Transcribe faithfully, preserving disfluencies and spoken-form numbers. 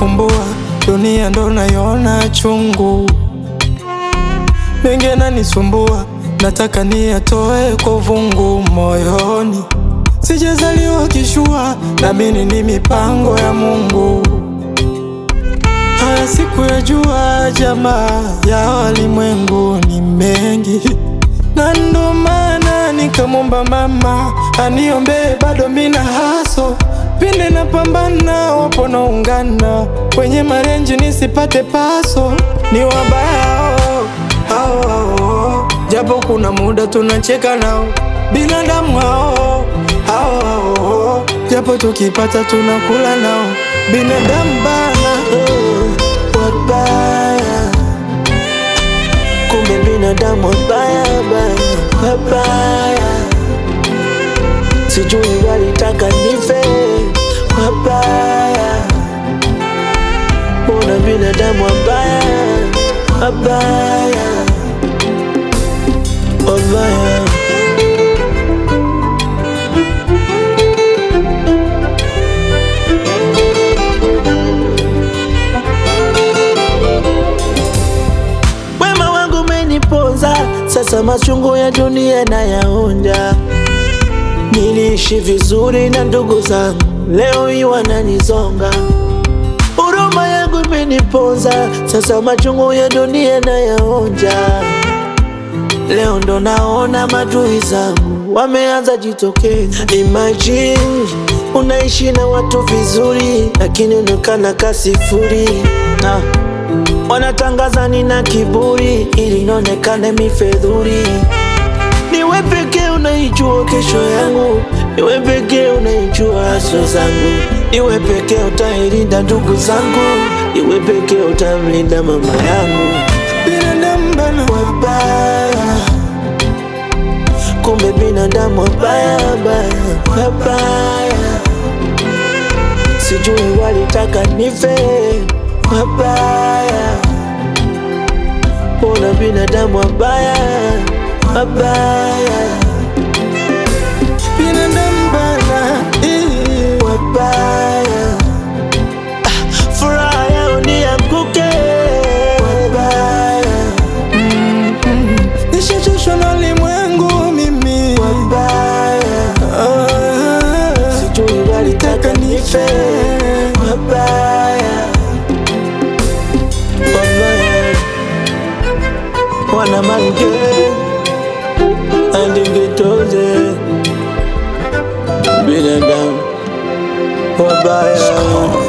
nafumbua, dunia ndo naiona chungu. Mengi yananisumbua, nataka niyatoe kwa vungu moyoni. Sijazaliwa kishua, naamini ni mipango ya Mungu. Haya siku ya jua, jamaa ya walimwengu ni mengi, na ndo maana nikamwomba mama aniombe, bado mina haso. Pinde na pambana, wapo na ungana kwenye marenji nisipate paso. Ni wabaya hao, hao, hao, japo kuna muda tunacheka nao. Binadamu hao, hao, hao, japo tukipata tunakula nao. Binadamu bana, oh, wabaya. Kumbe binadamu wabaya, wabaya, wabaya. Sijui walitaka nife, wabaya. Mbona binadamu wabaya, wabaya, wabaya. Wema wangu umeniponza, sasa machungu ya dunia nayaonja. Niliishi vizuri na ndugu zangu, leo hii wananizonga. Huruma yangu imeniponza, sasa machungu ya dunia nayaonja. Leo ndo naona maadui zangu wameanza jitokeza. Imagine unaishi na watu vizuri, lakini unaonekana kasifuri. Na wanatangaza nina kiburi, ili nionekane mifedhuri. Niwe pekee unaijua kesho yangu, niwe pekee unaijua haso zangu. Niwe pekee utailinda ndugu zangu, niwe pekee utamlinda mama yangu. Binadamu bana wabaya, kumbe binadamu wabaya, wabaya, wabaya. Sijui walitaka nife, wabaya. Mbona binadamu wabaya, wabaya. binadamu bana, eh, wabaya. Ah, furaha yao nianguke, wabaya. mm, mm. Nishachoshwa na ulimwengu mimi, wabaya. ah, Sijui walitaka nife, wabaya, wabaya. Wana mange andingitoze, binadamu wabaya.